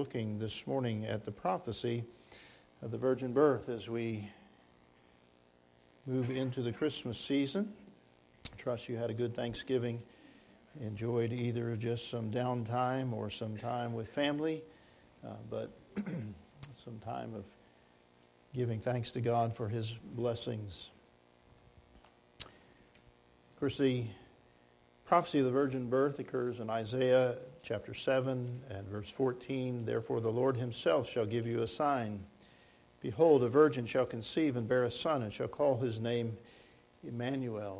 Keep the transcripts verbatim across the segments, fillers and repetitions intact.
looking this morning at the prophecy of the virgin birth as we move into the Christmas season. I trust you had a good Thanksgiving, enjoyed either just some downtime or some time with family, uh, but some time of giving thanks to God for His blessings. Of course, the prophecy of the virgin birth occurs in Isaiah chapter seven and verse fourteen. Therefore the Lord Himself shall give you a sign. Behold, a virgin shall conceive and bear a son, and shall call his name Emmanuel.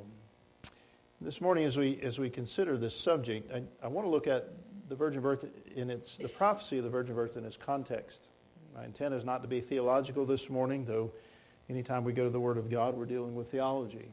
This morning, as we as we consider this subject, I, I want to look at the virgin birth in its the prophecy of the virgin birth in its context. My intent is not to be theological this morning, though anytime we go to the Word of God, we're dealing with theology.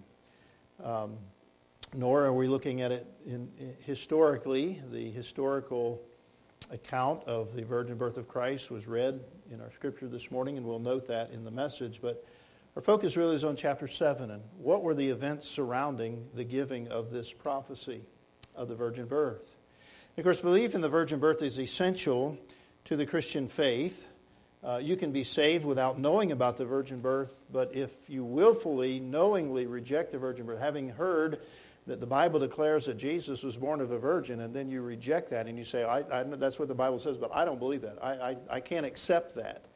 Um, nor are we looking at it in, in historically. The historical account of the virgin birth of Christ was read in our scripture this morning, and we'll note that in the message. But our focus really is on chapter seven, and what were the events surrounding the giving of this prophecy of the virgin birth. And of course, belief in the virgin birth is essential to the Christian faith. Uh, you can be saved without knowing about the virgin birth, but if you willfully, knowingly reject the virgin birth, having heard that the Bible declares that Jesus was born of a virgin, and then you reject that and you say, I, I, that's what the Bible says, but I don't believe that. I, I, I can't accept that.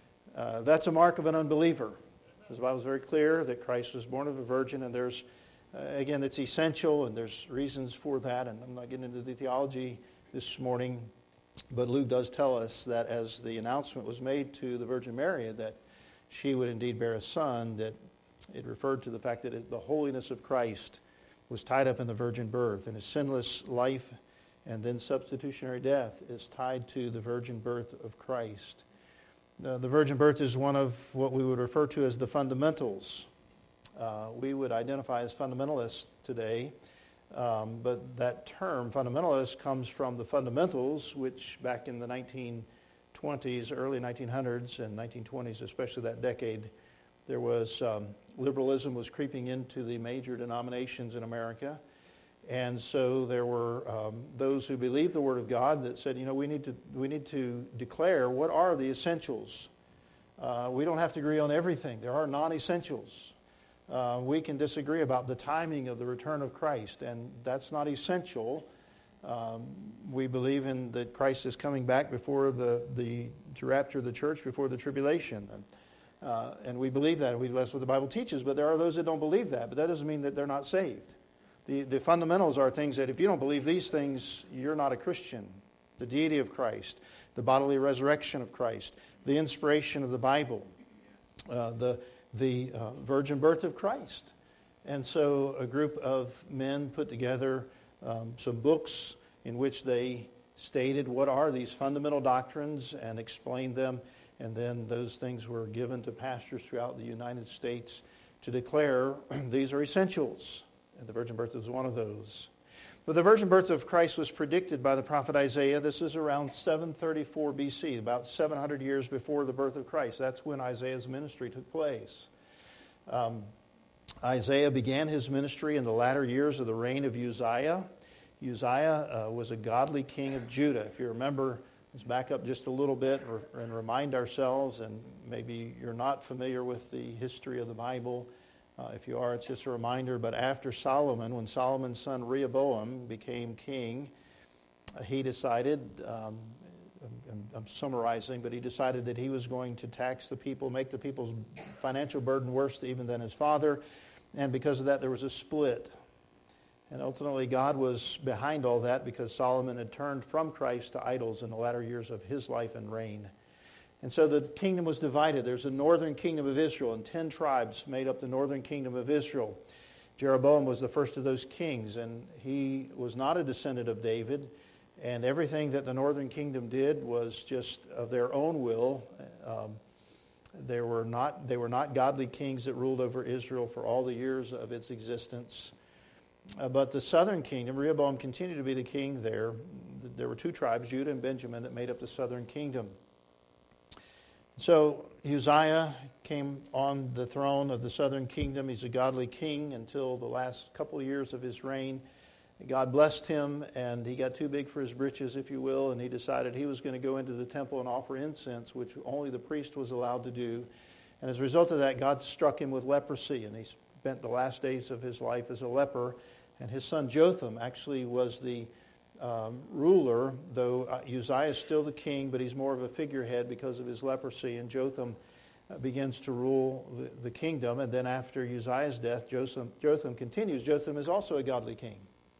Uh, that's a mark of an unbeliever. Because the Bible is very clear that Christ was born of a virgin, and there's, uh, again, it's essential, and there's reasons for that, and I'm not getting into the theology this morning, but Luke does tell us that as the announcement was made to the Virgin Mary that she would indeed bear a son, that it referred to the fact that it, the holiness of Christ was tied up in the virgin birth, and his sinless life and then substitutionary death is tied to the virgin birth of Christ. Uh, the virgin birth is one of what we would refer to as the fundamentals. Uh, we would identify as fundamentalists today, um, but that term, fundamentalist, comes from the fundamentals, which back in the nineteen twenties, early nineteen hundreds and nineteen twenties, especially that decade, there was um, liberalism was creeping into the major denominations in America. And so there were um, those who believed the Word of God that said, you know, we need to we need to declare what are the essentials. Uh, we don't have to agree on everything. There are non-essentials. Uh, we can disagree about the timing of the return of Christ, and that's not essential. Um, we believe in that Christ is coming back before the, the to rapture the church before the tribulation. And, uh, and we believe that. We, that's what the Bible teaches, but there are those that don't believe that. But that doesn't mean that they're not saved. The, the fundamentals are things that if you don't believe these things, you're not a Christian. The deity of Christ, the bodily resurrection of Christ, the inspiration of the Bible, uh, the, the uh, virgin birth of Christ. And so a group of men put together um, some books in which they stated what are these fundamental doctrines and explained them. And then those things were given to pastors throughout the United States to declare these are essentials. And the virgin birth was one of those. But the virgin birth of Christ was predicted by the prophet Isaiah. This is around seven thirty-four B C, about seven hundred years before the birth of Christ. That's when Isaiah's ministry took place. Um, Isaiah began his ministry in the latter years of the reign of Uzziah. Uzziah uh, was a godly king of Judah. If you remember, let's back up just a little bit and remind ourselves, and maybe you're not familiar with the history of the Bible. Uh, if you are, it's just a reminder. But after Solomon, when Solomon's son Rehoboam became king, uh, he decided, um, I'm, I'm summarizing, but he decided that he was going to tax the people, make the people's financial burden worse even than his father. And because of that, there was a split. And ultimately, God was behind all that because Solomon had turned from Christ to idols in the latter years of his life and reign. And so the kingdom was divided. There's a northern kingdom of Israel, and ten tribes made up the northern kingdom of Israel. Jeroboam was the first of those kings, and he was not a descendant of David. And everything that the northern kingdom did was just of their own will. Um, they were not, they were not godly kings that ruled over Israel for all the years of its existence. Uh, but the southern kingdom, Rehoboam continued to be the king there. There were two tribes, Judah and Benjamin, that made up the southern kingdom. So Uzziah came on the throne of the southern kingdom. He's a godly king until the last couple of years of his reign. God blessed him, and he got too big for his britches, if you will, and he decided he was going to go into the temple and offer incense, which only the priest was allowed to do. And as a result of that, God struck him with leprosy, and he spent the last days of his life as a leper. And his son Jotham actually was the um, ruler, though Uzziah is still the king, but he's more of a figurehead because of his leprosy. And Jotham uh, begins to rule the, the kingdom. And then after Uzziah's death, Jotham, Jotham continues. Jotham is also a godly king.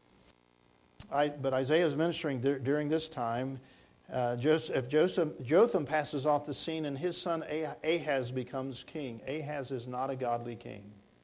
I, but Isaiah is ministering dur- during this time. Uh, Joseph, if Joseph, Jotham passes off the scene and his son Ahaz becomes king. Ahaz is not a godly king.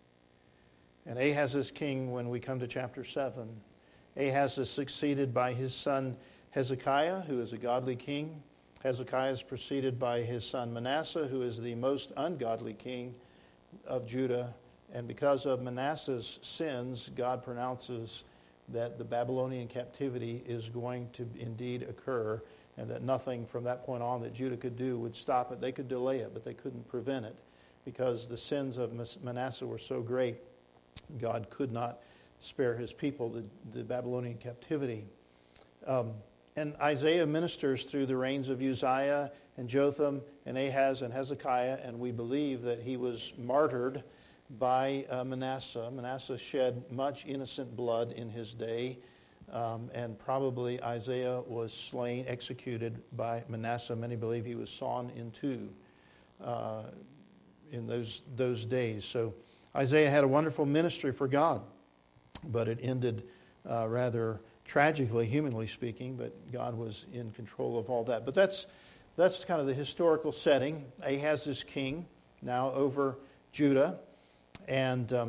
And Ahaz is king when we come to chapter seven. Ahaz is succeeded by his son Hezekiah, who is a godly king. Hezekiah is preceded by his son Manasseh, who is the most ungodly king of Judah. And because of Manasseh's sins, God pronounces that the Babylonian captivity is going to indeed occur, and that nothing from that point on that Judah could do would stop it. They could delay it, but they couldn't prevent it, because the sins of Manasseh were so great, God could not spare his people the, the Babylonian captivity. Um, and Isaiah ministers through the reigns of Uzziah and Jotham and Ahaz and Hezekiah, and we believe that he was martyred by uh, Manasseh. Manasseh shed much innocent blood in his day, um, and probably Isaiah was slain, executed by Manasseh. Many believe he was sawn in two uh, in those those days. So Isaiah had a wonderful ministry for God, but it ended uh, rather tragically, humanly speaking, but God was in control of all that. But that's that's kind of the historical setting. Ahaz is king now over Judah. And um,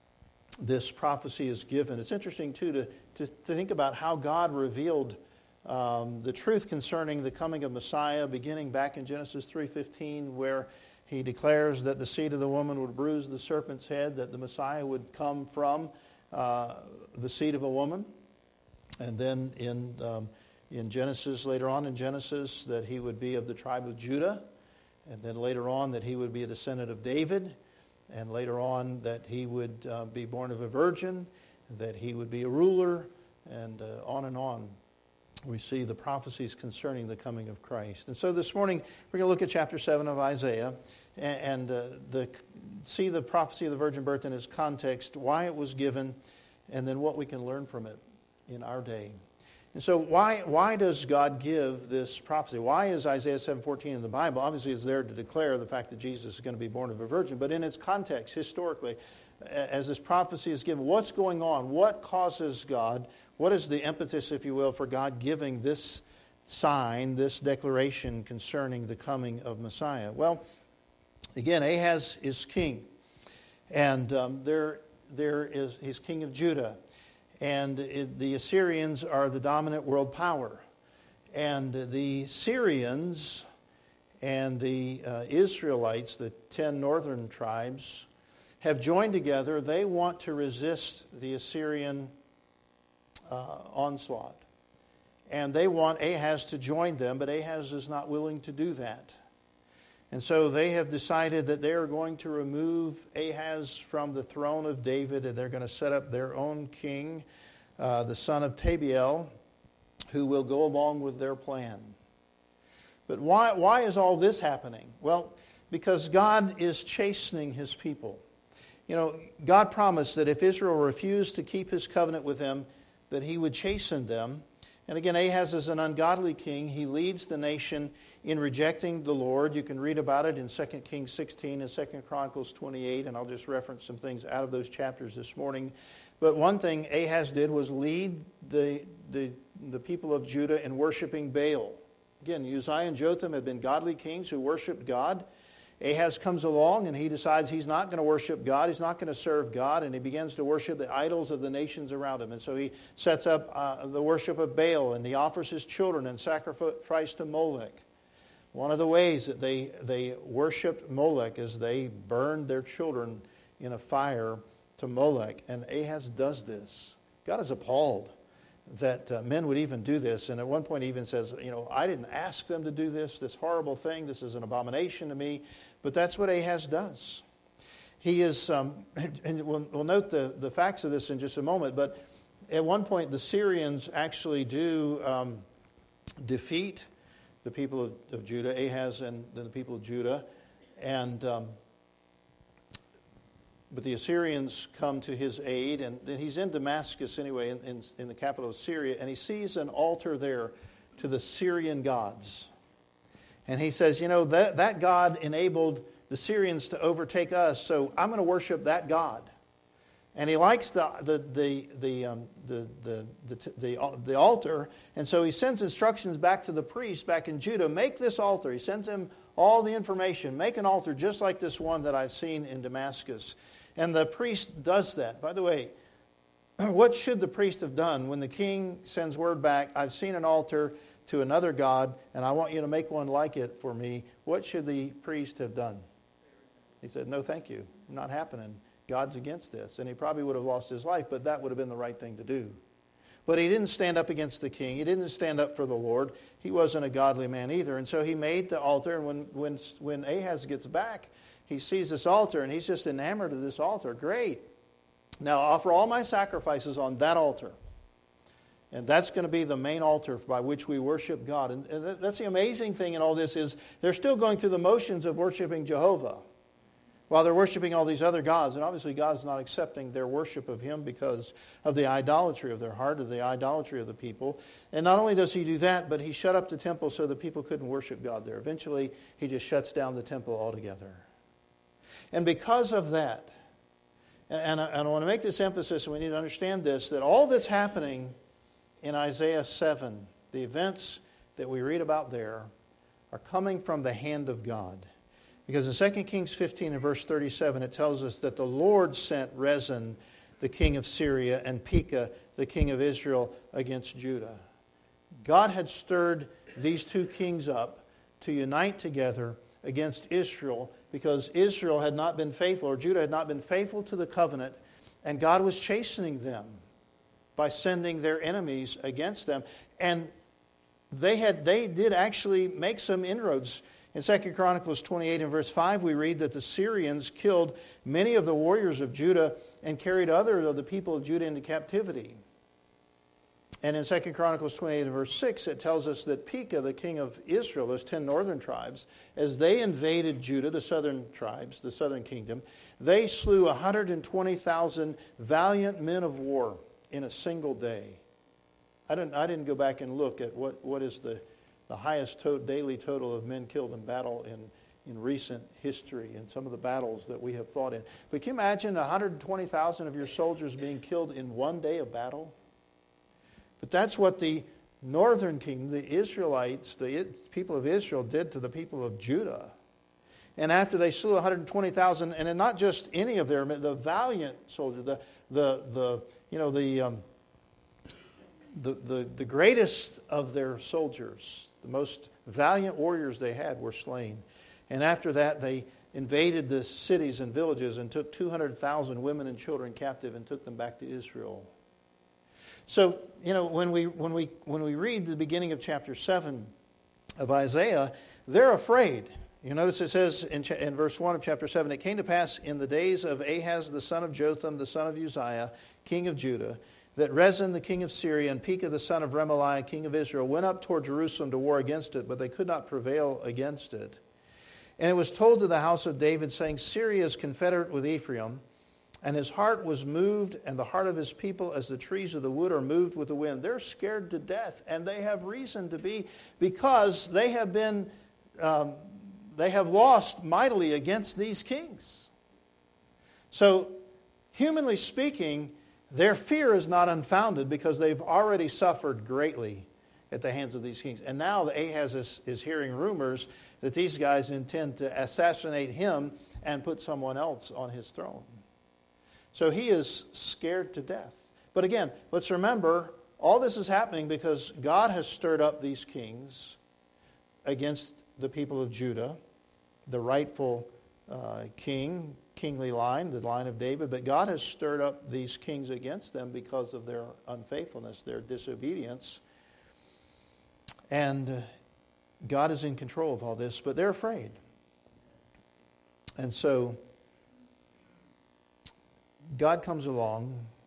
this prophecy is given. It's interesting, too, to, to, to think about how God revealed um, the truth concerning the coming of Messiah, beginning back in Genesis three fifteen, where he declares that the seed of the woman would bruise the serpent's head, that the Messiah would come from uh, the seed of a woman. And then in, um, in Genesis, later on in Genesis, that he would be of the tribe of Judah. And then later on that he would be a descendant of David. And later on that he would uh, be born of a virgin, that he would be a ruler, and uh, on and on. We see the prophecies concerning the coming of Christ. And so this morning we're going to look at chapter seven of Isaiah and, and uh, the, see the prophecy of the virgin birth in its context, why it was given, and then what we can learn from it in our day. And so why why does God give this prophecy? Why is Isaiah seven fourteen in the Bible? Obviously it's there to declare the fact that Jesus is going to be born of a virgin, but in its context, historically, as this prophecy is given, what's going on? What causes God, what is the impetus, if you will, for God giving this sign, this declaration concerning the coming of Messiah? Well, again, Ahaz is king, and um, there there is he's king of Judah. And it, the Assyrians are the dominant world power. And the Syrians and the uh, Israelites, the ten northern tribes, have joined together. They want to resist the Assyrian uh, onslaught. And they want Ahaz to join them, but Ahaz is not willing to do that. And so they have decided that they are going to remove Ahaz from the throne of David, and they're going to set up their own king, uh, the son of Tabiel, who will go along with their plan. But why, why is all this happening? Well, because God is chastening his people. You know, God promised that if Israel refused to keep his covenant with him, that he would chasten them. And again, Ahaz is an ungodly king. He leads the nation in rejecting the Lord. You can read about it in Second Kings sixteen and Second Chronicles twenty-eight, and I'll just reference some things out of those chapters this morning. But one thing Ahaz did was lead the, the, the people of Judah in worshiping Baal. Again, Uzziah and Jotham had been godly kings who worshiped God. Ahaz comes along and he decides he's not going to worship God, he's not going to serve God, and he begins to worship the idols of the nations around him. And so he sets up uh, the worship of Baal, and he offers his children in sacrifice to Molech. One of the ways that they, they worshiped Molech is they burned their children in a fire to Molech, and Ahaz does this. God is appalled that uh, men would even do this, and at one point he even says, you know, I didn't ask them to do this, this horrible thing, this is an abomination to me, but that's what Ahaz does. He is, um, and we'll, we'll note the, the facts of this in just a moment, but at one point, the Syrians actually do um, defeat the people of, of Judah, Ahaz and the people of Judah, and um, but the Assyrians come to his aid, and then he's in Damascus anyway, in, in, in the capital of Syria, and he sees an altar there to the Syrian gods. And he says, you know, that, that God enabled the Syrians to overtake us, so I'm going to worship that God. And he likes the the the the um, the, the, the, the the altar, and so he sends instructions back to the priest back in Judah, make this altar. He sends him all the information, make an altar just like this one that I've seen in Damascus. And the priest does that. By the way, what should the priest have done when the king sends word back, I've seen an altar to another god, and I want you to make one like it for me? What should the priest have done? He said, no, thank you. Not happening. God's against this. And he probably would have lost his life, but that would have been the right thing to do. But he didn't stand up against the king. He didn't stand up for the Lord. He wasn't a godly man either. And so he made the altar, and when, when, when Ahaz gets back, he sees this altar, and he's just enamored of this altar. Great. Now offer all my sacrifices on that altar. And that's going to be the main altar by which we worship God. And, and that's the amazing thing in all this is they're still going through the motions of worshiping Jehovah while they're worshiping all these other gods. And obviously God's not accepting their worship of him because of the idolatry of their heart, of the idolatry of the people. And not only does he do that, but he shut up the temple so the people couldn't worship God there. Eventually, he just shuts down the temple altogether. And because of that, and I, and I want to make this emphasis, and we need to understand this, that all that's happening in Isaiah seven, the events that we read about there, are coming from the hand of God. Because in Second Kings fifteen and verse thirty-seven, it tells us that the Lord sent Rezin, the king of Syria, and Pekah, the king of Israel, against Judah. God had stirred these two kings up to unite together against Israel because Israel had not been faithful, or Judah had not been faithful to the covenant, and God was chastening them by sending their enemies against them. And they had they did actually make some inroads. In Second Chronicles twenty-eight and verse five, we read that the Syrians killed many of the warriors of Judah and carried others of the people of Judah into captivity. And in Second Chronicles twenty-eight and verse six, it tells us that Pekah, the king of Israel, those ten northern tribes, as they invaded Judah, the southern tribes, the southern kingdom, they slew one hundred twenty thousand valiant men of war in a single day. I didn't, I didn't go back and look at what, what is the, the highest to- daily total of men killed in battle in, in recent history and some of the battles that we have fought in. But can you imagine one hundred twenty thousand of your soldiers being killed in one day of battle? But that's what the northern kingdom, the Israelites, the people of Israel, did to the people of Judah. And after they slew one hundred twenty thousand, and not just any of their men, the valiant soldiers, the the the you know the um, the, the the greatest of their soldiers, the most valiant warriors they had, were slain. And after that, they invaded the cities and villages and took two hundred thousand women and children captive and took them back to Israel. So, you know, when we when we when we read the beginning of chapter seven of Isaiah, they're afraid. You notice it says in, cha- in verse one of chapter seven, it came to pass in the days of Ahaz the son of Jotham, the son of Uzziah, king of Judah, that Rezin the king of Syria and Pekah the son of Remaliah, king of Israel, went up toward Jerusalem to war against it, but they could not prevail against it. And it was told to the house of David, saying, Syria is confederate with Ephraim, and his heart was moved, and the heart of his people as the trees of the wood are moved with the wind. They're scared to death, and they have reason to be, because they have been, um, they have lost mightily against these kings. So, humanly speaking, their fear is not unfounded because they've already suffered greatly at the hands of these kings. And now the Ahaz is, is hearing rumors that these guys intend to assassinate him and put someone else on his throne. So he is scared to death. But again, let's remember, all this is happening because God has stirred up these kings against the people of Judah, the rightful uh, king, kingly line, the line of David. But God has stirred up these kings against them because of their unfaithfulness, their disobedience. And God is in control of all this, but they're afraid. And so God comes along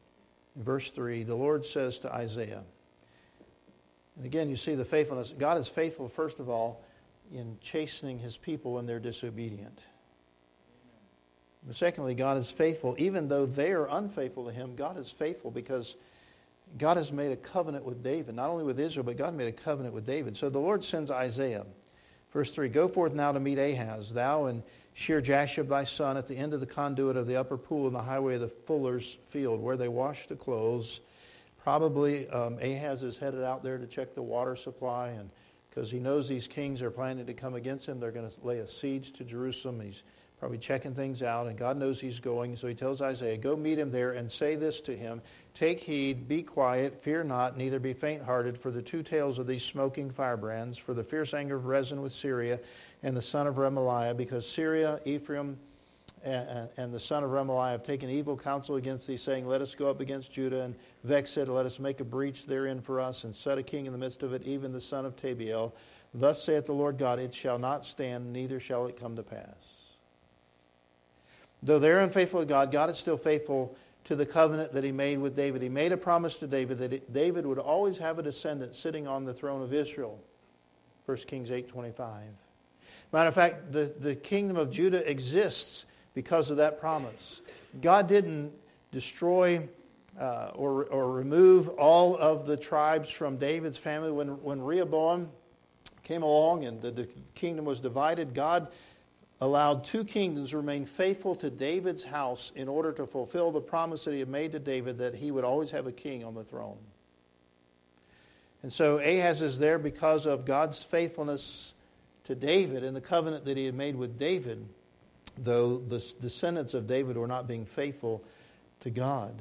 In verse three, the Lord says to Isaiah, and again you see the faithfulness. God is faithful, first of all, in chastening his people when they're disobedient. But secondly, God is faithful. Even though they are unfaithful to him, God is faithful because God has made a covenant with David. Not only with Israel, but God made a covenant with David. So the Lord sends Isaiah. Verse three, go forth now to meet Ahaz, thou and Shear-Jashub thy son, at the end of the conduit of the upper pool in the highway of the fuller's field, where they wash the clothes. Probably um, Ahaz is headed out there to check the water supply, and because he knows these kings are planning to come against him. They're going to lay a siege to Jerusalem. He's probably checking things out, and God knows he's going. So he tells Isaiah, go meet him there and say this to him, take heed, be quiet, fear not, neither be faint-hearted for the two tails of these smoking firebrands, for the fierce anger of Rezin with Syria and the son of Remaliah, because Syria, Ephraim, and, and the son of Remaliah have taken evil counsel against thee, saying, let us go up against Judah, and vex it, let us make a breach therein for us, and set a king in the midst of it, even the son of Tabiel. Thus saith the Lord God, it shall not stand, neither shall it come to pass. Though they're unfaithful to God, God is still faithful to the covenant that he made with David. He made a promise to David that it, David would always have a descendant sitting on the throne of Israel. First Kings eight twenty-five. Matter of fact, the, the kingdom of Judah exists because of that promise. God didn't destroy uh, or, or remove all of the tribes from David's family. When, when Rehoboam came along and the, the kingdom was divided, God allowed two kingdoms to remain faithful to David's house in order to fulfill the promise that he had made to David that he would always have a king on the throne. And so Ahaz is there because of God's faithfulness to David and the covenant that he had made with David, though the descendants of David were not being faithful to God.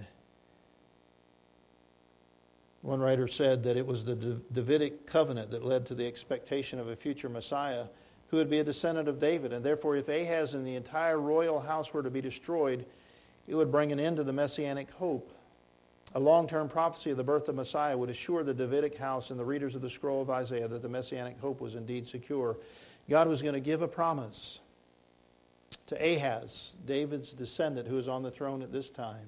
One writer said that it was the Davidic covenant that led to the expectation of a future Messiah who would be a descendant of David. And therefore, if Ahaz and the entire royal house were to be destroyed, it would bring an end to the messianic hope. A long-term prophecy of the birth of Messiah would assure the Davidic house and the readers of the scroll of Isaiah that the messianic hope was indeed secure. God was going to give a promise to Ahaz, David's descendant, who is on the throne at this time,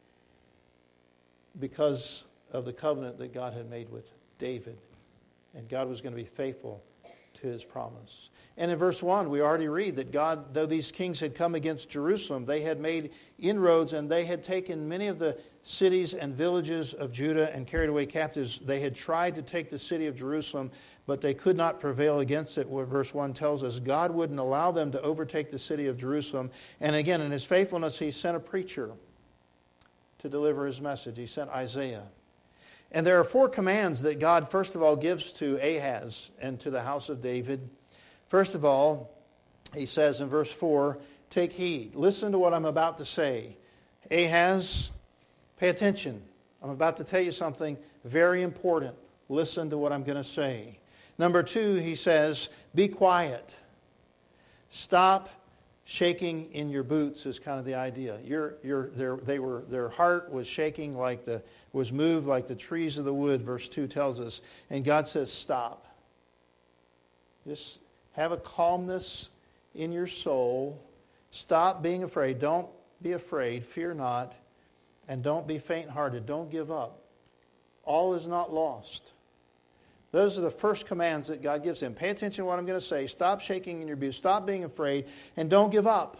because of the covenant that God had made with David. And God was going to be faithful to his promise. And in verse one, we already read that God, though these kings had come against Jerusalem, they had made inroads and they had taken many of the cities and villages of Judah and carried away captives. They had tried to take the city of Jerusalem, but they could not prevail against it. What verse one tells us, God wouldn't allow them to overtake the city of Jerusalem. And again, in his faithfulness, he sent a preacher to deliver his message. He sent Isaiah. And there are four commands that God, first of all, gives to Ahaz and to the house of David. First of all, he says in verse four, take heed. Listen to what I'm about to say. Ahaz, pay attention. I'm about to tell you something very important. Listen to what I'm going to say. Number two, he says, be quiet. Stop shaking in your boots is kind of the idea. You're, you're, their, they were, their heart was shaking like the, was moved like the trees of the wood, verse two tells us. And God says, stop. Just have a calmness in your soul. Stop being afraid. Don't be afraid. Fear not. And don't be faint-hearted. Don't give up. All is not lost. Those are the first commands that God gives him. Pay attention to what I'm going to say. Stop shaking in your boots. Stop being afraid. And don't give up.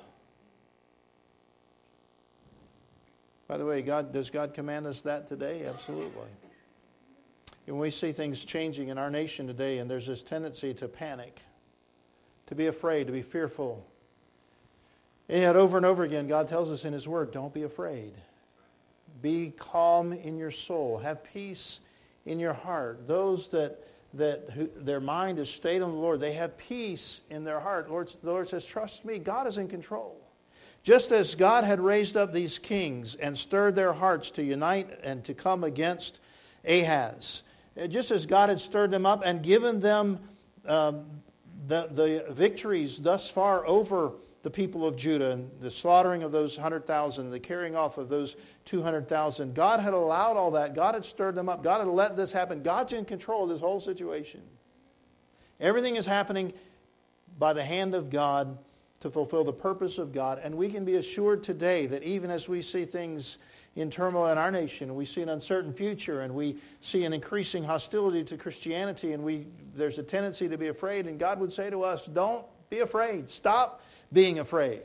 By the way, God, does God command us that today? Absolutely. When we see things changing in our nation today, and there's this tendency to panic, to be afraid, to be fearful. And yet over and over again, God tells us in his word, don't be afraid. Be calm in your soul. Have peace in your heart. Those that that who, their mind is stayed on the Lord, they have peace in their heart. Lord, the Lord says, trust me, God is in control. Just as God had raised up these kings and stirred their hearts to unite and to come against Ahaz, just as God had stirred them up and given them um, the, the victories thus far over the people of Judah and the slaughtering of those one hundred thousand, the carrying off of those two hundred thousand. God had allowed all that. God had stirred them up. God had let this happen. God's in control of this whole situation. Everything is happening by the hand of God to fulfill the purpose of God. And we can be assured today that even as we see things in turmoil in our nation, and we see an uncertain future, and we see an increasing hostility to Christianity, and we there's a tendency to be afraid, and God would say to us, don't be afraid. Stop being afraid.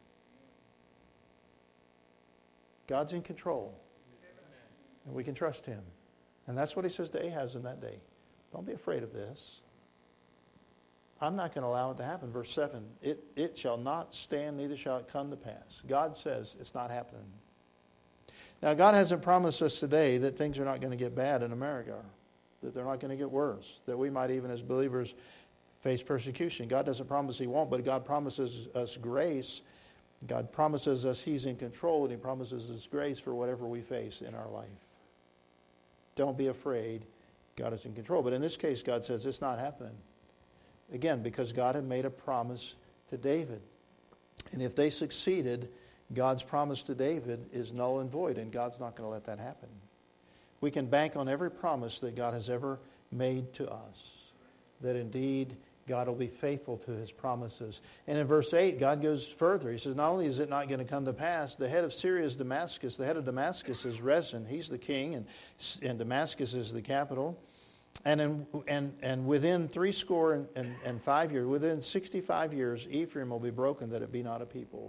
God's in control, and we can trust Him. And that's what He says to Ahaz in that day. Don't be afraid of this. I'm not going to allow it to happen. Verse seven, it, it shall not stand, neither shall it come to pass. God says it's not happening. Now, God hasn't promised us today that things are not going to get bad in America, that they're not going to get worse, that we might even as believers face persecution. God doesn't promise He won't, but God promises us grace. God promises us He's in control, and He promises us grace for whatever we face in our life. Don't be afraid. God is in control. But in this case, God says it's not happening. Again, because God had made a promise to David. And if they succeeded, God's promise to David is null and void, and God's not going to let that happen. We can bank on every promise that God has ever made to us, that indeed God will be faithful to His promises. And in verse eight, God goes further. He says, not only is it not going to come to pass, the head of Syria is Damascus. The head of Damascus is Rezin. He's the king, and, and Damascus is the capital. And in, and and within three score and, and, and five years, within sixty-five years, Ephraim will be broken, that it be not a people.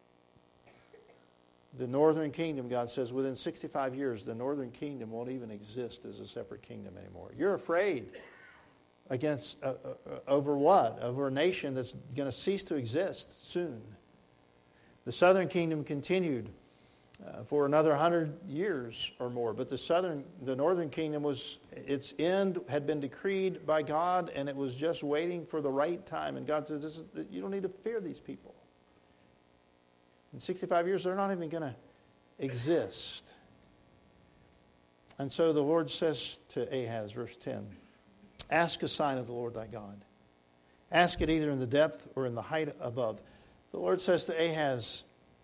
The northern kingdom, God says, within sixty-five years, the northern kingdom won't even exist as a separate kingdom anymore. You're afraid against uh, uh, over what? Over a nation that's going to cease to exist soon. The southern kingdom continued uh, for another hundred years or more, but the southern, the northern kingdom was, its end had been decreed by God, and it was just waiting for the right time. And God says, this is, you don't need to fear these people. In sixty-five years, they're not even going to exist. And so the Lord says to Ahaz, verse ten, ask a sign of the Lord thy God. Ask it either in the depth or in the height above. The Lord says to Ahaz,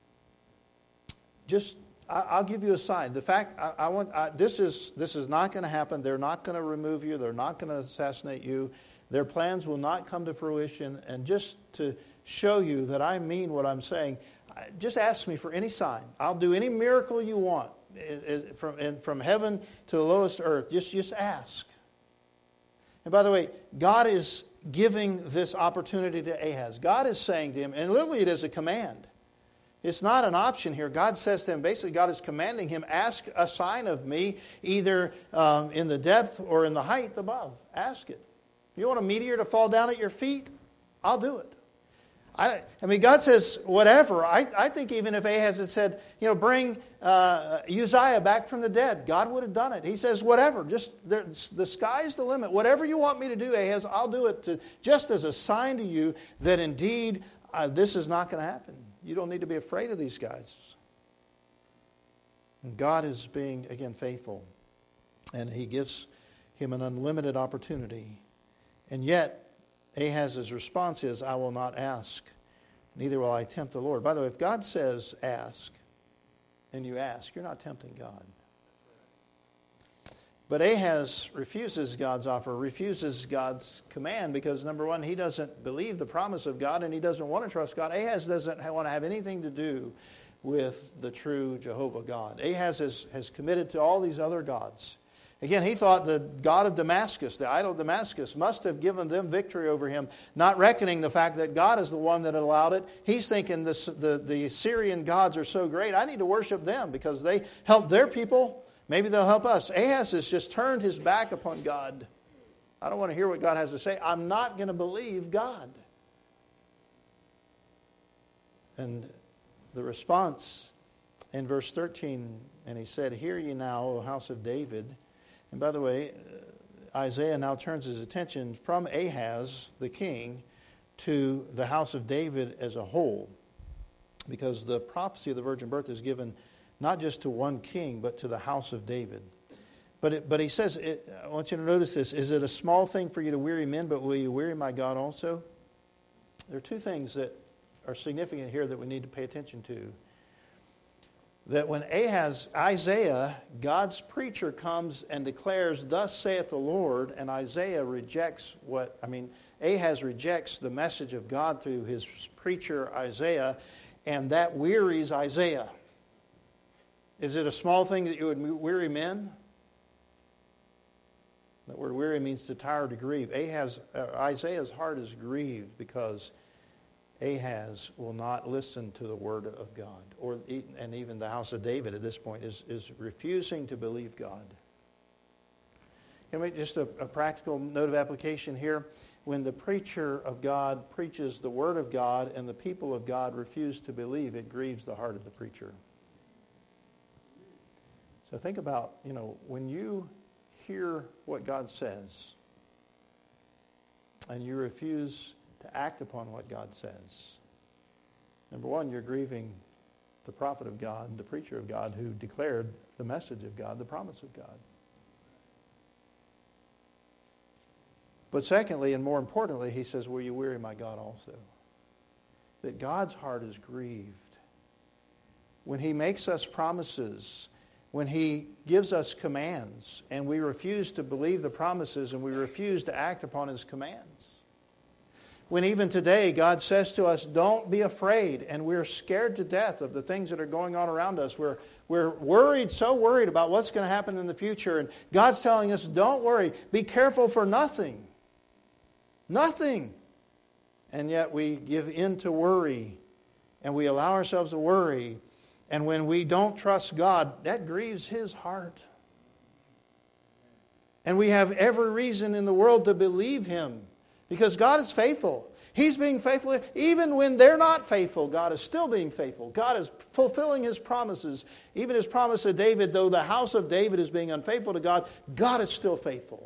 just, I, I'll give you a sign. The fact, I, I want, I, this is this is not going to happen. They're not going to remove you. They're not going to assassinate you. Their plans will not come to fruition. And just to show you that I mean what I'm saying, just ask me for any sign. I'll do any miracle you want from, from heaven to the lowest earth. Just, just ask. And by the way, God is giving this opportunity to Ahaz. God is saying to him, and literally it is a command. It's not an option here. God says to him, basically God is commanding him, ask a sign of me, either um, in the depth or in the height above. Ask it. You want a meteor to fall down at your feet? I'll do it. I, I mean, God says, whatever. I, I think even if Ahaz had said, you know, bring uh, Uzziah back from the dead, God would have done it. He says, whatever. Just the, the sky's the limit. Whatever you want me to do, Ahaz, I'll do it to, just as a sign to you that indeed uh, this is not going to happen. You don't need to be afraid of these guys. And God is being, again, faithful. And He gives him an unlimited opportunity. And yet, Ahaz's response is, I will not ask, neither will I tempt the Lord. By the way, if God says ask, and you ask, you're not tempting God. But Ahaz refuses God's offer, refuses God's command, because number one, he doesn't believe the promise of God, and he doesn't want to trust God. Ahaz doesn't want to have anything to do with the true Jehovah God. Ahaz has, has committed to all these other gods. Again, he thought the god of Damascus, the idol of Damascus, must have given them victory over him, not reckoning the fact that God is the one that allowed it. He's thinking this, the, the Syrian gods are so great, I need to worship them because they help their people. Maybe they'll help us. Ahaz has just turned his back upon God. I don't want to hear what God has to say. I'm not going to believe God. And the response in verse thirteen, and he said, hear ye now, O house of David. And by the way, Isaiah now turns his attention from Ahaz, the king, to the house of David as a whole. Because the prophecy of the virgin birth is given not just to one king, but to the house of David. But it, but he says, it, I want you to notice this, is it a small thing for you to weary men, but will you weary my God also? There are two things that are significant here that we need to pay attention to. That when Ahaz, Isaiah, God's preacher, comes and declares, thus saith the Lord, and Isaiah rejects what, I mean, Ahaz rejects the message of God through his preacher Isaiah, and that wearies Isaiah. Is it a small thing that you would weary men? That word weary means to tire, to grieve. Ahaz, uh, Isaiah's heart is grieved because Ahaz will not listen to the word of God. Or, and even the house of David at this point is, is refusing to believe God. Can we just a, a practical note of application here? When the preacher of God preaches the word of God and the people of God refuse to believe, it grieves the heart of the preacher. So think about, you know, when you hear what God says and you refuse to act upon what God says, number one, you're grieving the prophet of God, the preacher of God who declared the message of God, the promise of God. But secondly, and more importantly, he says, will you weary my God also? That God's heart is grieved when he makes us promises, when he gives us commands, and we refuse to believe the promises and we refuse to act upon his commands. When even today God says to us, don't be afraid, and we're scared to death of the things that are going on around us. We're, we're worried, so worried about what's going to happen in the future. And God's telling us, don't worry, be careful for nothing. Nothing. And yet we give in to worry, and we allow ourselves to worry. And when we don't trust God, that grieves his heart. And we have every reason in the world to believe him, because God is faithful. He's being faithful. Even when they're not faithful, God is still being faithful. God is fulfilling his promises. Even his promise to David, though the house of David is being unfaithful to God, God is still faithful.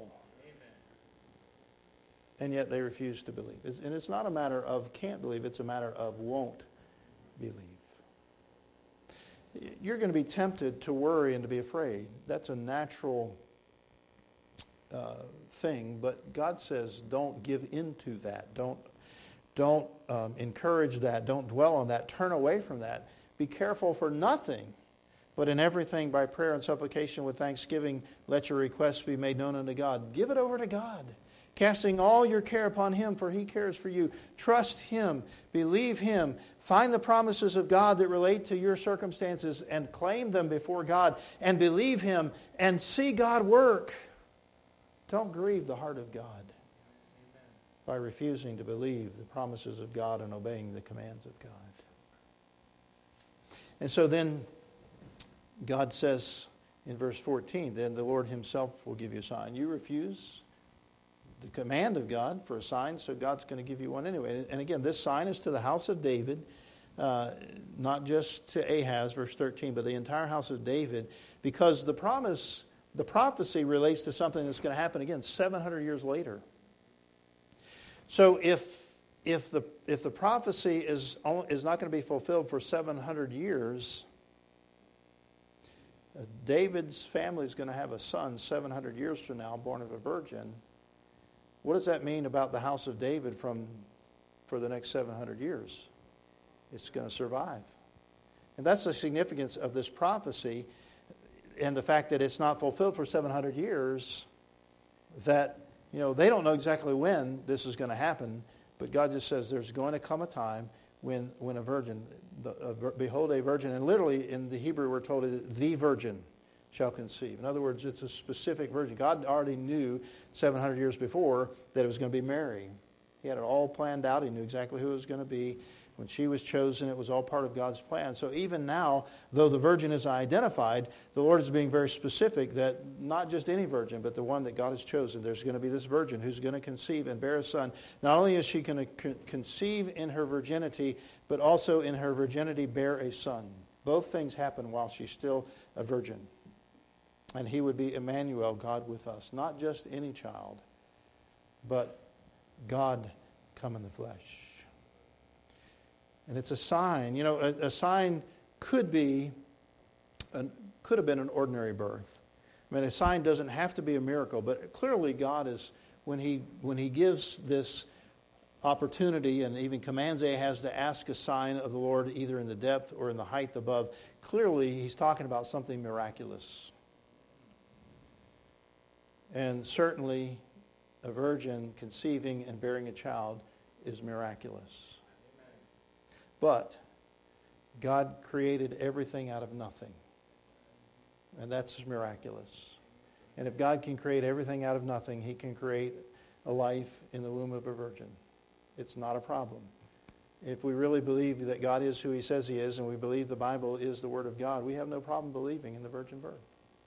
And yet they refuse to believe. And it's not a matter of can't believe, it's a matter of won't believe. You're going to be tempted to worry and to be afraid. That's a natural uh, thing, but God says don't give into that. Don't, don't um, encourage that. Don't dwell on that. Turn away from that. Be careful for nothing, but in everything by prayer and supplication with thanksgiving, let your requests be made known unto God. Give it over to God. Casting all your care upon him, for he cares for you. Trust him. Believe him. Find the promises of God that relate to your circumstances and claim them before God. And believe him and see God work. Don't grieve the heart of God by refusing to believe the promises of God and obeying the commands of God. And so then God says in verse fourteen, then the Lord himself will give you a sign. You refuse the command of God for a sign, so God's going to give you one anyway. And again, this sign is to the house of David, uh, not just to Ahaz, verse thirteen, but the entire house of David, because the promise, the prophecy relates to something that's going to happen again seven hundred years later. So if if the if the prophecy is is not going to be fulfilled for seven hundred years, uh, David's family is going to have a son seven hundred years from now, born of a virgin. What does that mean about the house of David from for the next seven hundred years? It's going to survive. And that's the significance of this prophecy and the fact that it's not fulfilled for seven hundred years, that, you know, they don't know exactly when this is going to happen, but God just says there's going to come a time when, when a virgin, the, a, behold a virgin, and literally in the Hebrew we're told the virgin shall conceive. In other words, it's a specific virgin. God already knew seven hundred years before that it was going to be Mary. He had it all planned out. He knew exactly who it was going to be. When she was chosen, it was all part of God's plan. So even now, though the virgin is identified, the Lord is being very specific that not just any virgin, but the one that God has chosen. There's going to be this virgin who's going to conceive and bear a son. Not only is she going to con- conceive in her virginity, but also in her virginity bear a son. Both things happen while she's still a virgin. And he would be Emmanuel, God with us. Not just any child, but God come in the flesh. And it's a sign. You know, a, a sign could be, an, could have been an ordinary birth. I mean, a sign doesn't have to be a miracle, but clearly God is, when he when he gives this opportunity and even commands Ahaz to ask a sign of the Lord either in the depth or in the height above, clearly he's talking about something miraculous. And certainly a virgin conceiving and bearing a child is miraculous. But God created everything out of nothing. And that's miraculous. And if God can create everything out of nothing, He can create a life in the womb of a virgin. It's not a problem. If we really believe that God is who He says He is, and we believe the Bible is the Word of God, we have no problem believing in the virgin birth.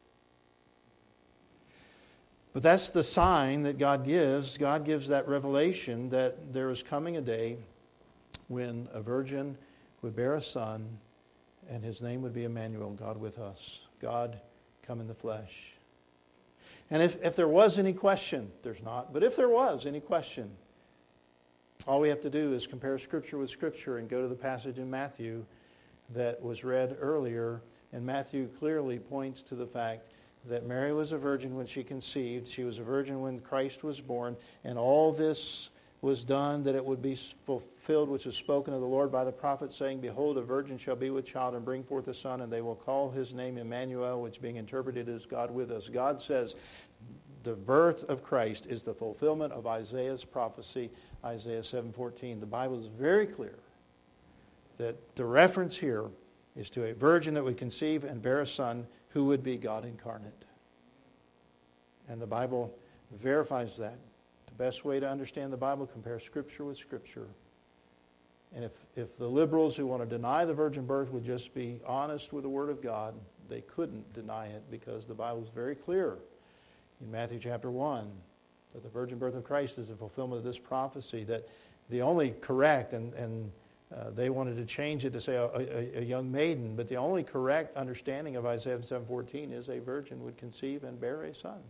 But that's the sign that God gives. God gives that revelation that there is coming a day when a virgin would bear a son, and his name would be Emmanuel, God with us. God come in the flesh. And if, if there was any question, there's not, but if there was any question, all we have to do is compare Scripture with Scripture and go to the passage in Matthew that was read earlier. And Matthew clearly points to the fact that Mary was a virgin when she conceived. She was a virgin when Christ was born. And all this was done that it would be fulfilled, which was spoken of the Lord by the prophet, saying, Behold, a virgin shall be with child and bring forth a son, and they will call his name Emmanuel, which being interpreted as God with us. God says the birth of Christ is the fulfillment of Isaiah's prophecy, Isaiah seven fourteen. The Bible is very clear that the reference here is to a virgin that would conceive and bear a son who would be God incarnate. And the Bible verifies that. The best way to understand the Bible, compare Scripture with Scripture. And if, if the liberals who want to deny the virgin birth would just be honest with the Word of God, they couldn't deny it, because the Bible is very clear in Matthew chapter one that the virgin birth of Christ is the fulfillment of this prophecy, that the only correct, and, and uh, they wanted to change it to say a, a, a young maiden, but the only correct understanding of Isaiah seven fourteen is a virgin would conceive and bear a son.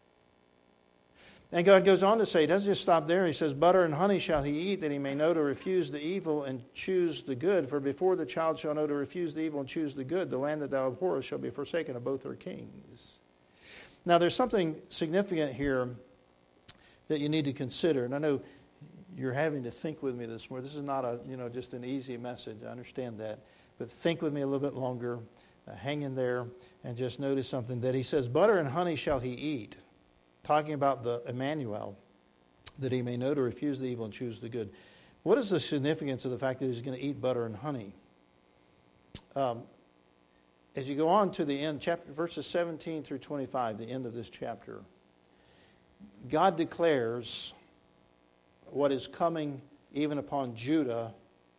And God goes on to say, he doesn't just stop there. He says, Butter and honey shall he eat, that he may know to refuse the evil and choose the good. For before the child shall know to refuse the evil and choose the good, the land that thou abhorrest shall be forsaken of both her kings. Now there's something significant here that you need to consider. And I know you're having to think with me this morning. This is not a, you know, just an easy message. I understand that. But think with me a little bit longer. Uh, hang in there and just notice something. That he says, Butter and honey shall he eat. Talking about the Emmanuel, that he may know to refuse the evil and choose the good. What is the significance of the fact that he's going to eat butter and honey? Um, as you go on to the end, chapter verses seventeen through twenty-five, the end of this chapter, God declares what is coming even upon Judah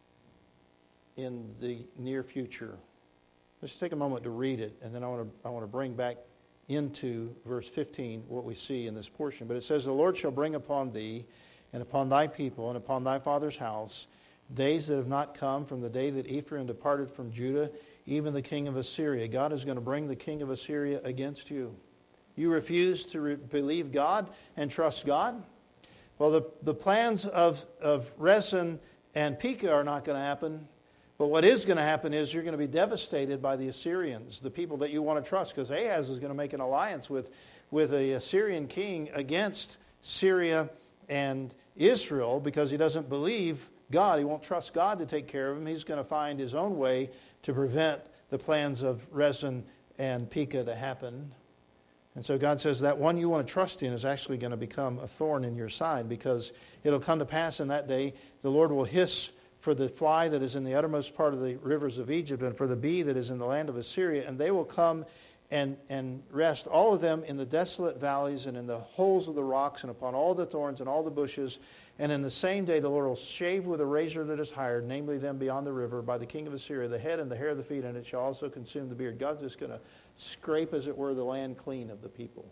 in the near future. Let's take a moment to read it, and then I want to I want to bring back into verse fifteen what we see in this portion. But it says, The Lord shall bring upon thee and upon thy people and upon thy father's house days that have not come from the day that Ephraim departed from Judah, even the king of Assyria. God is going to bring the king of Assyria against you. You refuse to re- believe God and trust God? Well, the, the plans of, of Rezin and Pekah are not going to happen. But what is going to happen is you're going to be devastated by the Assyrians, the people that you want to trust, because Ahaz is going to make an alliance with, with a Assyrian king against Syria and Israel because he doesn't believe God. He won't trust God to take care of him. He's going to find his own way to prevent the plans of Rezin and Pekah to happen. And so God says that one you want to trust in is actually going to become a thorn in your side, because it'll come to pass in that day the Lord will hiss for the fly that is in the uttermost part of the rivers of Egypt, and for the bee that is in the land of Assyria, and they will come and, and rest, all of them, in the desolate valleys and in the holes of the rocks and upon all the thorns and all the bushes. And in the same day the Lord will shave with a razor that is hired, namely them beyond the river, by the king of Assyria, the head and the hair of the feet, and it shall also consume the beard. God's just going to scrape, as it were, the land clean of the people.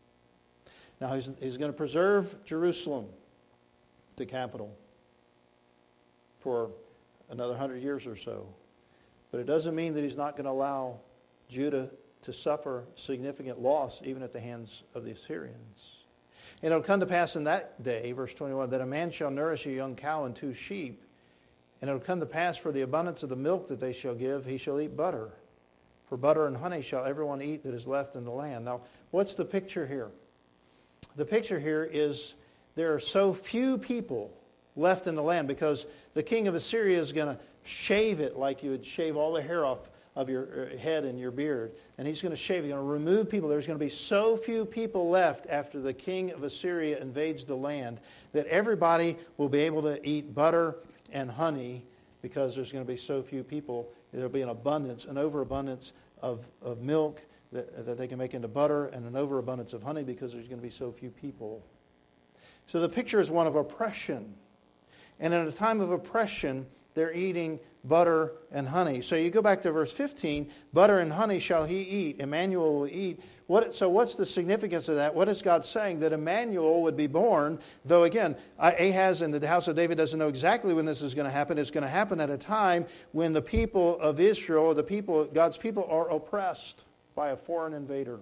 Now he's, he's going to preserve Jerusalem, the capital, for another hundred years or so. But it doesn't mean that he's not going to allow Judah to suffer significant loss even at the hands of the Assyrians. And it'll come to pass in that day, verse twenty-one, that a man shall nourish a young cow and two sheep. And it'll come to pass for the abundance of the milk that they shall give, he shall eat butter. For butter and honey shall everyone eat that is left in the land. Now, what's the picture here? The picture here is there are so few people left in the land because the king of Assyria is going to shave it like you would shave all the hair off of your head and your beard. And he's going to shave it. He's going to remove people. There's going to be so few people left after the king of Assyria invades the land that everybody will be able to eat butter and honey because there's going to be so few people. There'll be an abundance, an overabundance of, of milk that, that they can make into butter, and an overabundance of honey because there's going to be so few people. So the picture is one of oppression. And in a time of oppression, they're eating butter and honey. So you go back to verse fifteen, butter and honey shall he eat, Emmanuel will eat. What, so what's the significance of that? What is God saying? That Emmanuel would be born, though again, Ahaz and the house of David doesn't know exactly when this is going to happen. It's going to happen at a time when the people of Israel, or the people, God's people, are oppressed by a foreign invader.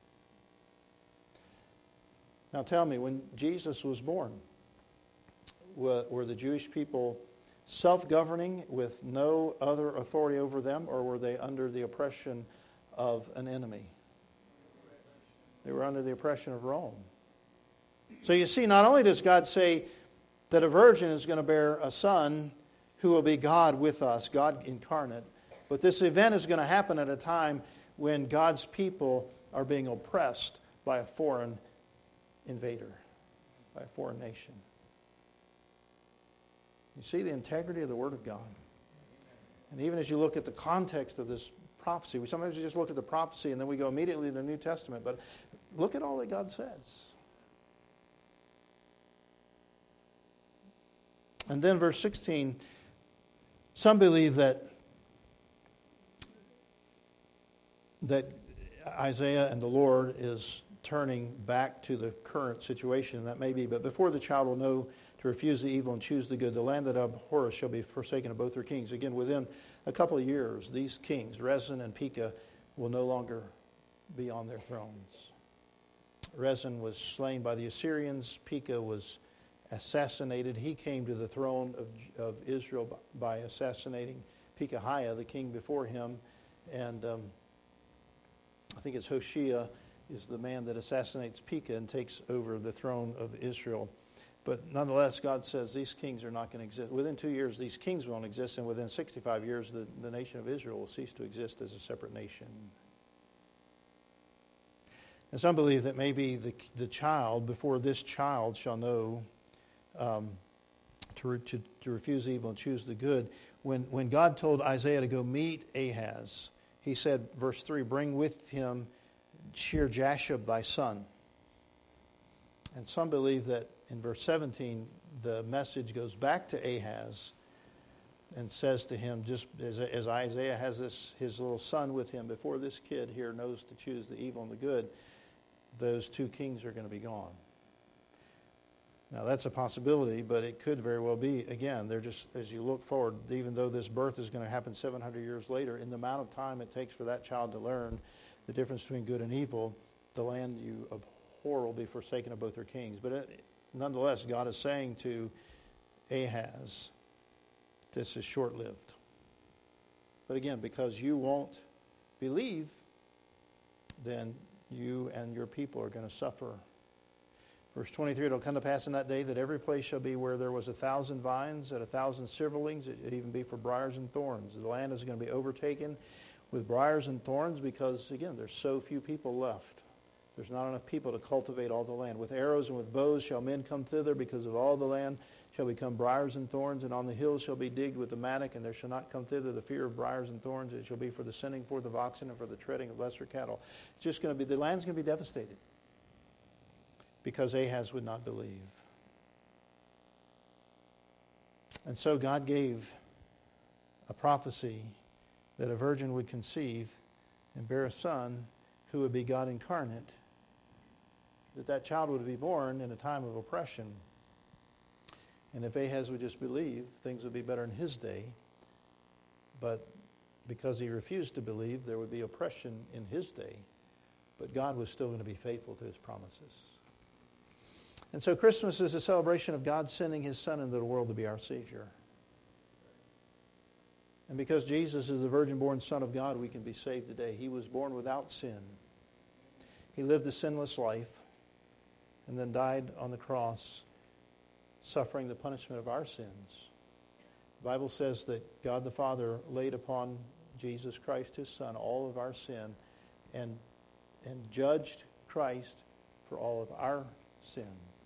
Now tell me, when Jesus was born, were, were the Jewish people self-governing with no other authority over them, or were they under the oppression of an enemy? They were under the oppression of Rome. So you see, not only does God say that a virgin is going to bear a son who will be God with us, God incarnate, but this event is going to happen at a time when God's people are being oppressed by a foreign invader, by a foreign nation. You see the integrity of the Word of God. And even as you look at the context of this prophecy, we sometimes just look at the prophecy and then we go immediately to the New Testament, but look at all that God says. And then verse sixteen, some believe that that Isaiah and the Lord is turning back to the current situation, and that may be, but before the child will know to refuse the evil and choose the good, the land that abhorreth shall be forsaken of both her kings. Again, within a couple of years, these kings, Rezin and Pekah, will no longer be on their thrones. Rezin was slain by the Assyrians. Pekah was assassinated. He came to the throne of, of Israel by assassinating Pekahiah, the king before him. And um, I think it's Hoshea is the man that assassinates Pekah and takes over the throne of Israel. But nonetheless, God says these kings are not going to exist. Within two years, these kings won't exist, and within sixty-five years, the, the nation of Israel will cease to exist as a separate nation. And some believe that maybe the, the child, before this child shall know um, to, re, to, to refuse evil and choose the good, when, when God told Isaiah to go meet Ahaz, he said, verse three, bring with him Shear-Jashub thy son. And some believe that in verse seventeen, the message goes back to Ahaz and says to him, just as, as Isaiah has this his little son with him, before this kid here knows to choose the evil and the good, those two kings are going to be gone. Now that's a possibility, but it could very well be, again, they're just, as you look forward, even though this birth is going to happen seven hundred years later, in the amount of time it takes for that child to learn the difference between good and evil, the land you abhor will be forsaken of both her kings. But it, nonetheless, God is saying to Ahaz, this is short-lived. But again, because you won't believe, then you and your people are going to suffer. Verse twenty-three, it'll come to pass in that day that every place shall be where there was a thousand vines and a thousand silverlings, it even be for briars and thorns. The land is going to be overtaken with briars and thorns because, again, there's so few people left. There's not enough people to cultivate all the land. With arrows and with bows shall men come thither, because of all the land shall become briars and thorns, and on the hills shall be digged with the mattock, and there shall not come thither the fear of briars and thorns. It shall be for the sending forth of oxen and for the treading of lesser cattle. It's just going to be, the land's going to be devastated because Ahaz would not believe. And so God gave a prophecy that a virgin would conceive and bear a son who would be God incarnate, that that child would be born in a time of oppression. And if Ahaz would just believe, things would be better in his day. But because he refused to believe, there would be oppression in his day. But God was still going to be faithful to his promises. And so Christmas is a celebration of God sending his Son into the world to be our Savior. And because Jesus is the virgin-born Son of God, we can be saved today. He was born without sin. He lived a sinless life and then died on the cross, suffering the punishment of our sins. The Bible says that God the Father laid upon Jesus Christ, his Son, all of our sin and, and judged Christ for all of our sin.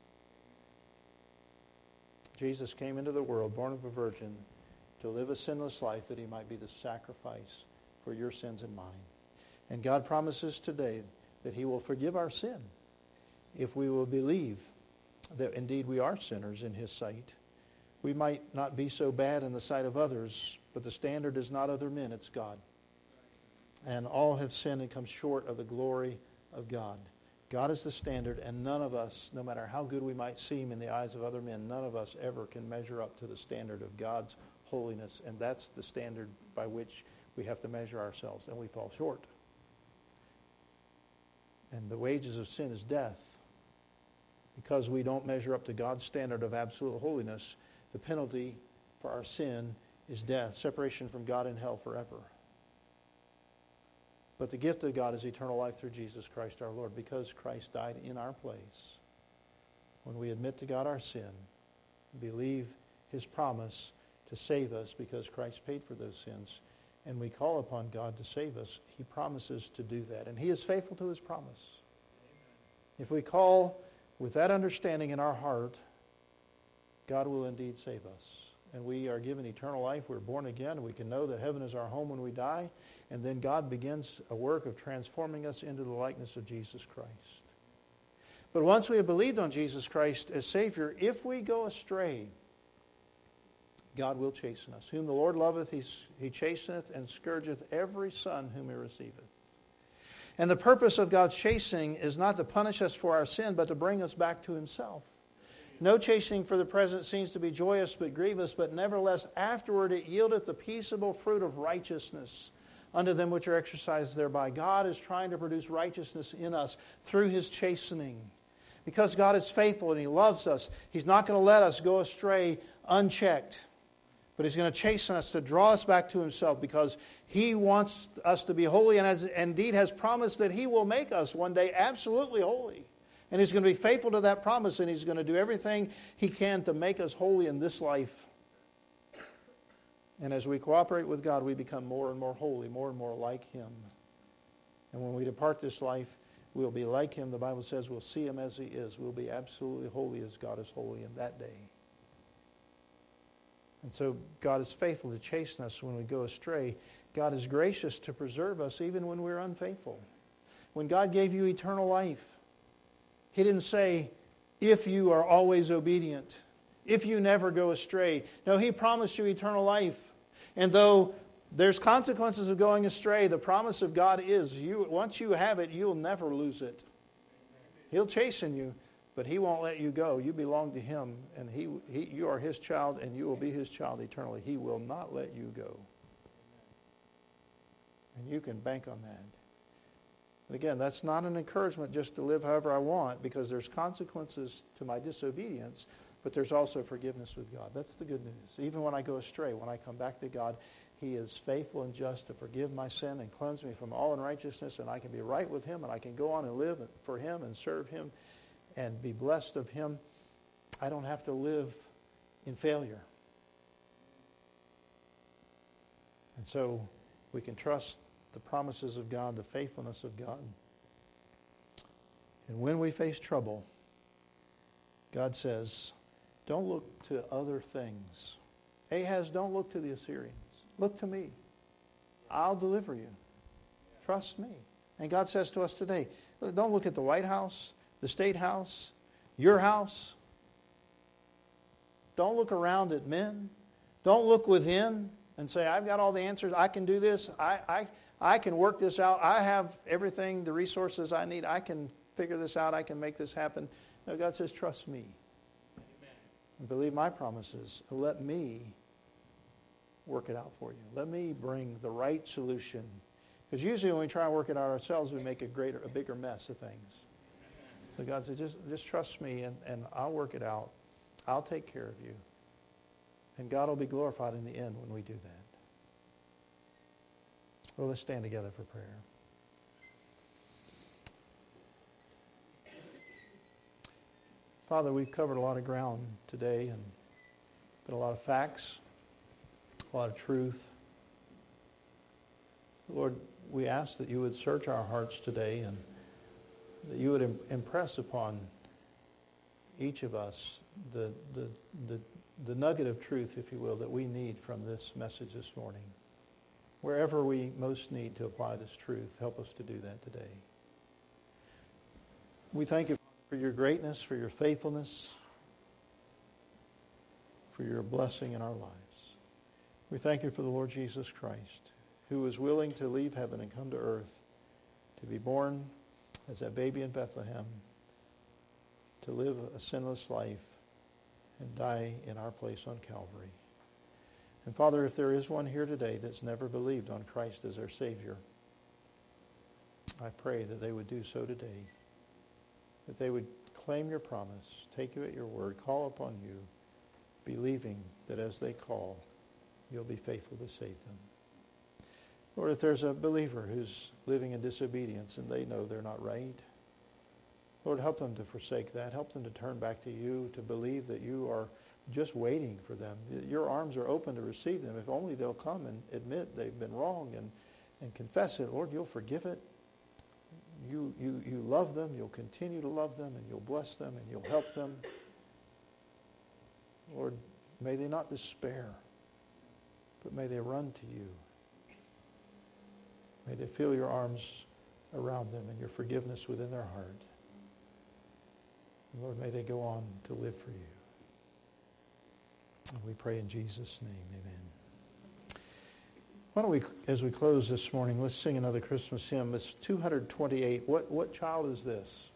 Jesus came into the world, born of a virgin, to live a sinless life that he might be the sacrifice for your sins and mine. And God promises today that he will forgive our sin if we will believe that indeed we are sinners in his sight. We might not be so bad in the sight of others, but the standard is not other men, it's God. And all have sinned and come short of the glory of God. God is the standard, and none of us, no matter how good we might seem in the eyes of other men, none of us ever can measure up to the standard of God's holiness. And that's the standard by which we have to measure ourselves, and we fall short. And the wages of sin is death. Because we don't measure up to God's standard of absolute holiness, the penalty for our sin is death, separation from God in hell forever. But the gift of God is eternal life through Jesus Christ our Lord, because Christ died in our place. When we admit to God our sin, believe his promise to save us because Christ paid for those sins, and we call upon God to save us, he promises to do that. And he is faithful to his promise. If we call with that understanding in our heart, God will indeed save us. And we are given eternal life. We're born again. And we can know that heaven is our home when we die. And then God begins a work of transforming us into the likeness of Jesus Christ. But once we have believed on Jesus Christ as Savior, if we go astray, God will chasten us. Whom the Lord loveth, he, he chasteneth and scourgeth every son whom he receiveth. And the purpose of God's chastening is not to punish us for our sin, but to bring us back to himself. No chastening for the present seems to be joyous but grievous, but nevertheless afterward it yieldeth the peaceable fruit of righteousness unto them which are exercised thereby. God is trying to produce righteousness in us through his chastening. Because God is faithful and he loves us, he's not going to let us go astray unchecked. But he's going to chasten us to draw us back to himself, because he wants us to be holy, and has, indeed has promised that he will make us one day absolutely holy. And he's going to be faithful to that promise, and he's going to do everything he can to make us holy in this life. And as we cooperate with God, we become more and more holy, more and more like him. And when we depart this life, we'll be like him. The Bible says we'll see him as he is. We'll be absolutely holy as God is holy in that day. And so God is faithful to chasten us when we go astray. God is gracious to preserve us even when we're unfaithful. When God gave you eternal life, he didn't say, if you are always obedient, if you never go astray. No, he promised you eternal life. And though there's consequences of going astray, the promise of God is, you once you have it, you'll never lose it. He'll chasten you, but he won't let you go. You belong to him, and he, he, you are his child, and you will be his child eternally. He will not let you go. And you can bank on that. But again, that's not an encouragement just to live however I want, because there's consequences to my disobedience, but there's also forgiveness with God. That's the good news. Even when I go astray, when I come back to God, he is faithful and just to forgive my sin and cleanse me from all unrighteousness, and I can be right with him, and I can go on and live for him and serve him and be blessed of him. I don't have to live in failure. And so we can trust the promises of God, the faithfulness of God. And when we face trouble, God says, don't look to other things. Ahaz, don't look to the Assyrians. Look to me. I'll deliver you. Trust me. And God says to us today, don't look at the White House, the State House, your house. Don't look around at men. Don't look within and say, I've got all the answers. I can do this. I, I, I can work this out. I have everything, the resources I need. I can figure this out. I can make this happen. No, God says, trust me. Amen. And believe my promises. Let me work it out for you. Let me bring the right solution. Because usually when we try and work it out ourselves, we make a greater, a bigger mess of things. So God says, just, just trust me, and, and I'll work it out. I'll take care of you. And God will be glorified in the end when we do that. Well, let's stand together for prayer. Father, we've covered a lot of ground today, and been a lot of facts, a lot of truth. Lord, we ask that you would search our hearts today, and that you would im- impress upon each of us the, the, the, the nugget of truth, if you will, that we need from this message this morning. Wherever we most need to apply this truth, help us to do that today. We thank you for your greatness, for your faithfulness, for your blessing in our lives. We thank you for the Lord Jesus Christ, who was willing to leave heaven and come to earth, to be born as a baby in Bethlehem, to live a sinless life, and die in our place on Calvary. And Father, if there is one here today that's never believed on Christ as their Savior, I pray that they would do so today, that they would claim your promise, take you at your word, call upon you, believing that as they call, you'll be faithful to save them. Or if there's a believer who's living in disobedience and they know they're not right, Lord, help them to forsake that. Help them to turn back to you, to believe that you are just waiting for them. Your arms are open to receive them. If only they'll come and admit they've been wrong and, and confess it. Lord, you'll forgive it. You, you, you love them. You'll continue to love them, and you'll bless them, and you'll help them. Lord, may they not despair, but may they run to you. May they feel your arms around them and your forgiveness within their heart. And Lord, may they go on to live for you. And we pray in Jesus' name, amen. Why don't we, as we close this morning, let's sing another Christmas hymn. It's two hundred twenty-eight. What, what child is this?